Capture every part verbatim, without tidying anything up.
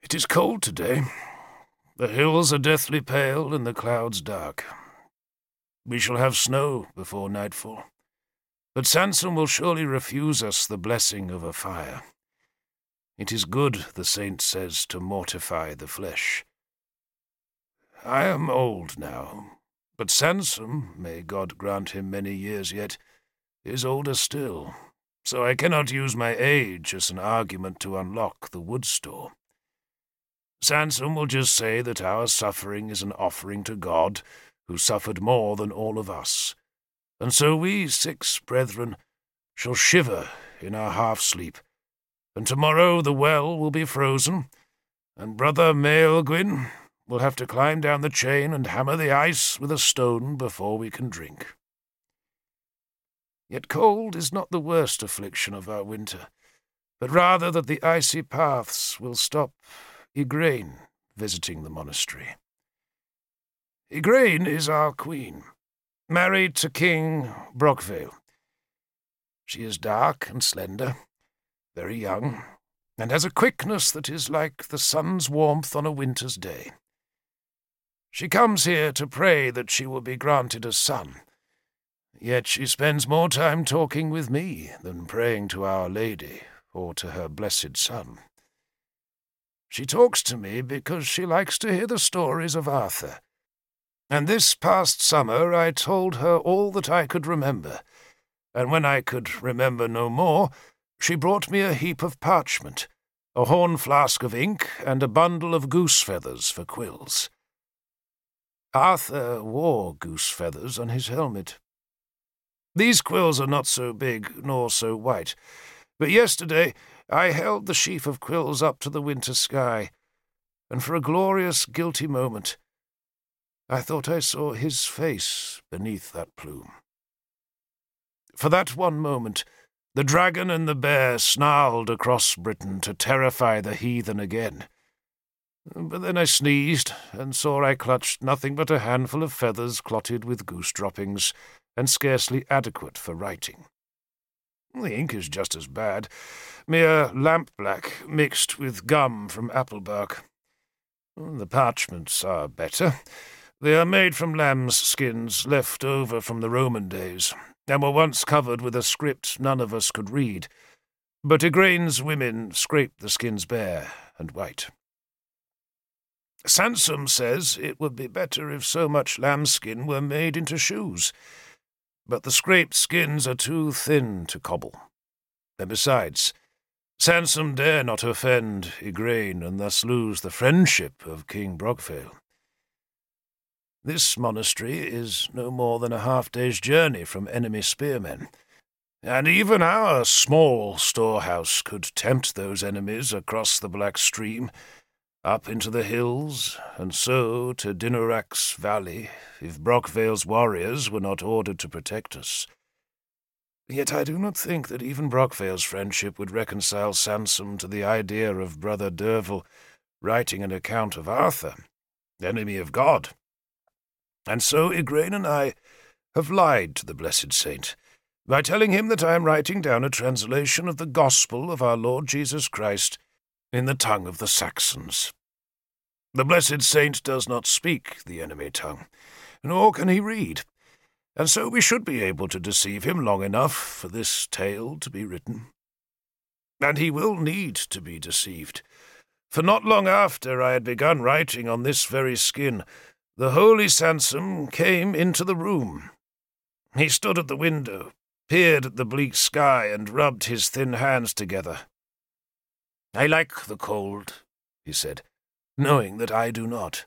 It is cold today. The hills are deathly pale and the clouds dark. We shall have snow before nightfall, but Sansom will surely refuse us the blessing of a fire. It is good, the saint says, to mortify the flesh. I am old now, but Sansom, may God grant him many years yet, is older still, so I cannot use my age as an argument to unlock the wood store. Sansom will just say that our suffering is an offering to God, who suffered more than all of us, and so we six brethren shall shiver in our half-sleep, and tomorrow the well will be frozen, and Brother Maelgwyn will have to climb down the chain and hammer the ice with a stone before we can drink. Yet cold is not the worst affliction of our winter, but rather that the icy paths will stop Igraine visiting the monastery. Igraine is our queen, married to King Brockvale. She is dark and slender, very young, and has a quickness that is like the sun's warmth on a winter's day. She comes here to pray that she will be granted a son, yet she spends more time talking with me than praying to Our Lady or to her blessed Son. She talks to me because she likes to hear the stories of Arthur, and this past summer I told her all that I could remember, and when I could remember no more, she brought me a heap of parchment, a horn flask of ink, and a bundle of goose feathers for quills. Arthur wore goose feathers on his helmet. These quills are not so big nor so white, but yesterday I held the sheaf of quills up to the winter sky, and for a glorious, guilty moment I thought I saw his face beneath that plume. For that one moment the dragon and the bear snarled across Britain to terrify the heathen again. But then I sneezed, and saw I clutched nothing but a handful of feathers clotted with goose droppings, and scarcely adequate for writing. The ink is just as bad, mere lampblack mixed with gum from apple bark. The parchments are better. They are made from lamb's skins left over from the Roman days, and were once covered with a script none of us could read, but Igraine's women scraped the skins bare and white. Sansom says it would be better if so much lambskin were made into shoes, but the scraped skins are too thin to cobble. And besides, Sansom dare not offend Igraine and thus lose the friendship of King Brockvale. This monastery is no more than a half-day's journey from enemy spearmen, and even our small storehouse could tempt those enemies across the Black Stream, up into the hills, and so to Dinarac's valley, if Brockvale's warriors were not ordered to protect us. Yet I do not think that even Brockvale's friendship would reconcile Sansom to the idea of Brother Derval writing an account of Arthur, enemy of God. And so Igraine and I have lied to the blessed saint, by telling him that I am writing down a translation of the Gospel of our Lord Jesus Christ in the tongue of the Saxons. The blessed saint does not speak the enemy tongue, nor can he read, and so we should be able to deceive him long enough for this tale to be written. And he will need to be deceived, for not long after I had begun writing on this very skin, the holy Sansom came into the room. He stood at the window, peered at the bleak sky, and rubbed his thin hands together. "I like the cold," he said, knowing that I do not.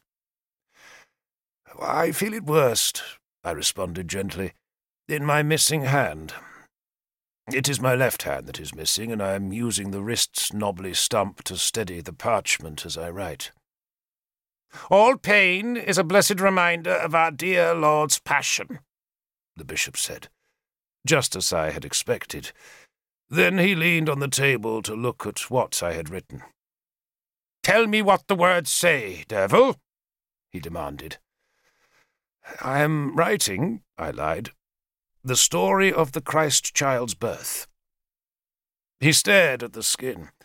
"I feel it worst," I responded gently, "in my missing hand. It is my left hand that is missing, and I am using the wrist's knobbly stump to steady the parchment as I write." "All pain is a blessed reminder of our dear Lord's passion," the bishop said, just as I had expected. Then he leaned on the table to look at what I had written. "Tell me what the words say, Derval," he demanded. "I am writing," I lied, "the story of the Christ child's birth." He stared at the skin.